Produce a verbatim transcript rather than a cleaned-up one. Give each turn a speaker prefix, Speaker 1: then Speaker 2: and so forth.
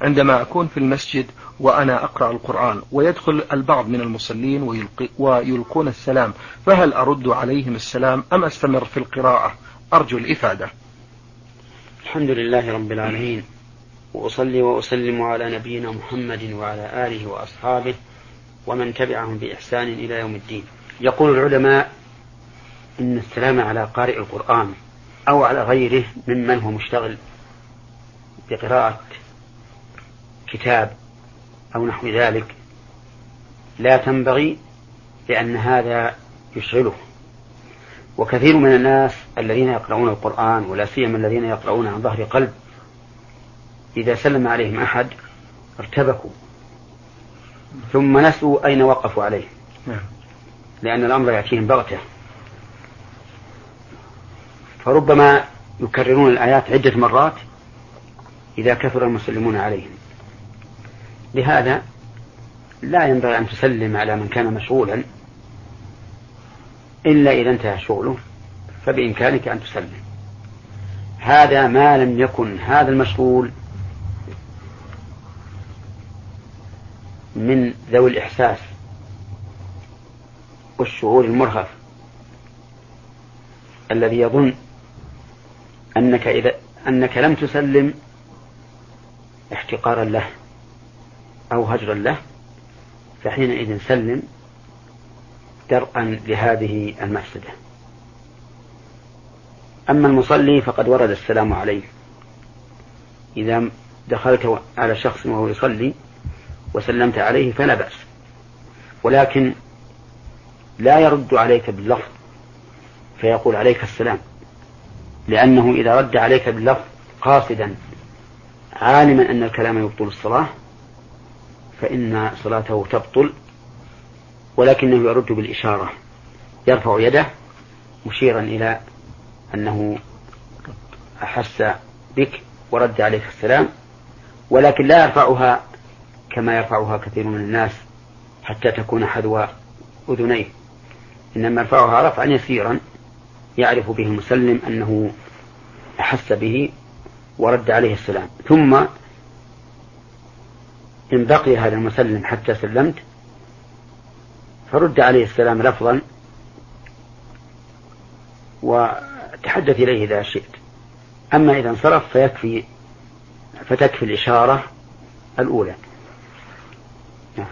Speaker 1: عندما أكون في المسجد وأنا أقرأ القرآن ويدخل البعض من المصلين ويلقي ويلقون السلام، فهل أرد عليهم السلام أم أستمر في القراءة؟ أرجو الإفادة.
Speaker 2: الحمد لله رب العالمين، وأصلي وأسلم على نبينا محمد وعلى آله وأصحابه ومن تبعهم بإحسان إلى يوم الدين. يقول العلماء إن السلام على قارئ القرآن أو على غيره ممن هو مشتغل بقراءة كتاب أو نحو ذلك لا تنبغي، لأن هذا يشغله. وكثير من الناس الذين يقرؤون القرآن ولا سيما الذين يقرؤون عن ظهر قلب إذا سلم عليهم أحد ارتبكوا ثم نسوا أين وقفوا عليه، لأن الأمر يأتيهم بغتة، فربما يكررون الآيات عدة مرات إذا كثر المسلمون عليهم. لهذا لا ينبغي أن تسلم على من كان مشغولا إلا إذا انتهى شغله، فبإمكانك أن تسلم. هذا ما لم يكن هذا المشغول من ذوي الإحساس والشعور المرهف الذي يظن أنك إذا أنك لم تسلم احتقارا له أو هجرا له، فحينئذ سلم درءا لهذه المفسدة. أما المصلي فقد ورد السلام عليه إذا دخلت على شخص وهو يصلي وسلمت عليه فلا بأس، ولكن لا يرد عليك باللفظ فيقول عليك السلام، لأنه إذا رد عليك باللفظ قاصدا عالما أن الكلام يبطل الصلاة فإن صلاته تبطل، ولكنه يرد بالإشارة، يرفع يده مشيرا إلى أنه أحس بك ورد عليك السلام، ولكن لا يرفعها كما يرفعها كثير من الناس حتى تكون حذو أذنيه، إنما يرفعها رفعا يسيرا يعرف به المسلم أنه أحس به ورد عليه السلام. ثم إن بقي هذا المسلم حتى سلمت فرد عليه السلام لفظا وتحدث إليه إذا شئت. أما إذا انصرف فيكفي فتكفي الإشارة الأولى.